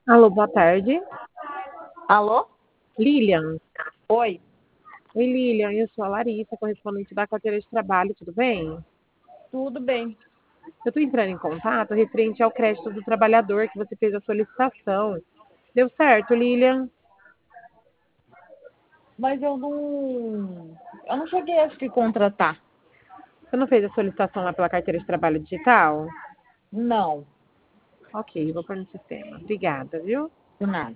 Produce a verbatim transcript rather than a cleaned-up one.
Alô, boa tarde. Alô? Lilian. Oi, Oi, Lilian. Eu sou a Larissa, correspondente da carteira de trabalho, tudo bem? tudo bem. Eu estou entrando em contato referente ao crédito do trabalhador que você fez a solicitação. Deu certo, Lilian? Mas eu não. Eu não cheguei, acho que, contratar. Você não fez a solicitação lá pela carteira de trabalho digital? Não, Ok, vou pôr no sistema. Obrigada, viu? de nada.